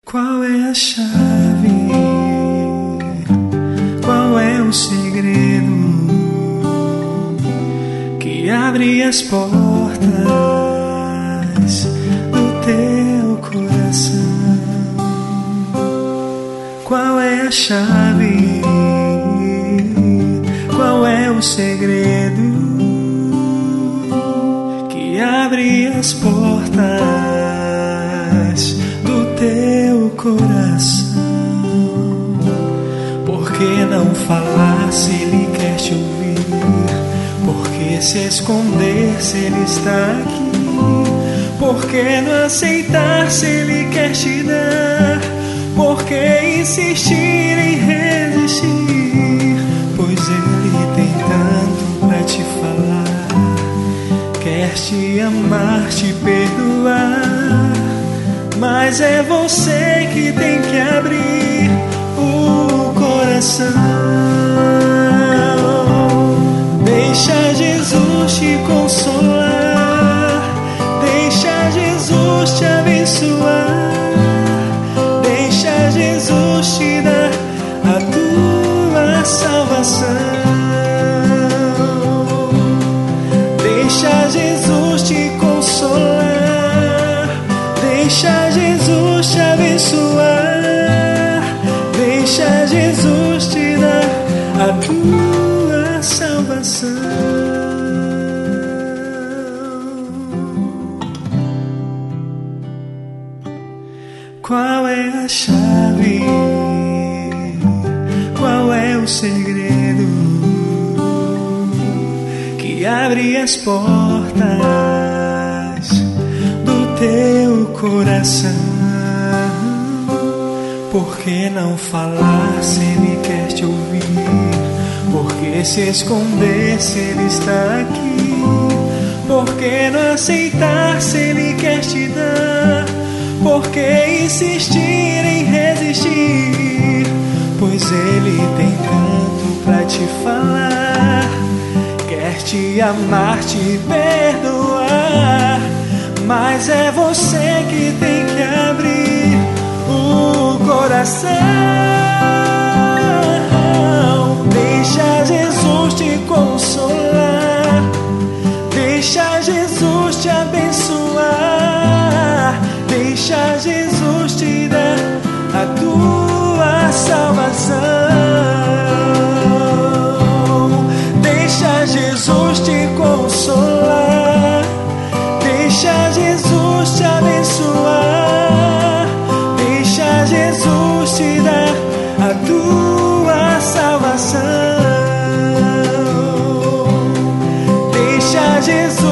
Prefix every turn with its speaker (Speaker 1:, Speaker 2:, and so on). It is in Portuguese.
Speaker 1: Qual é a chave? Qual é o segredo que abre as portas do teu coração? Qual é a chave? Qual é o segredo que abre as portas do teu coração? Por que não falar se Ele quer te ouvir? Por que se esconder se Ele está aqui? Por que não aceitar se Ele quer te dar? Por que insistir em resistir? Pois Ele tem tanto pra te falar. Quer te amar, te perdoar, mas é você que tem que abrir o coração. Deixa Jesus te consolar, deixa Jesus te abençoar, deixa Jesus te dar a tua salvação. Deixa Jesus te consolar, deixa Jesus te abençoar, deixa Jesus te dar a tua salvação. Qual é a chave? Qual é o segredo que abre as portas do teu coração? Por que não falar se Ele quer te ouvir? Por que se esconder se Ele está aqui? Por que não aceitar se Ele quer te dar? Por que insistir em resistir? Pois Ele tem tanto pra te falar. Quer te amar, te perdoar, mas é você que tem que abrir o coração. Deixa Jesus te consolar, deixa Jesus te abençoar, deixa Jesus te dar a tua salvação. Deixa Jesus te consolar, deixa Jesus te abençoar, deixa Jesus te dar a tua salvação. Deixa Jesus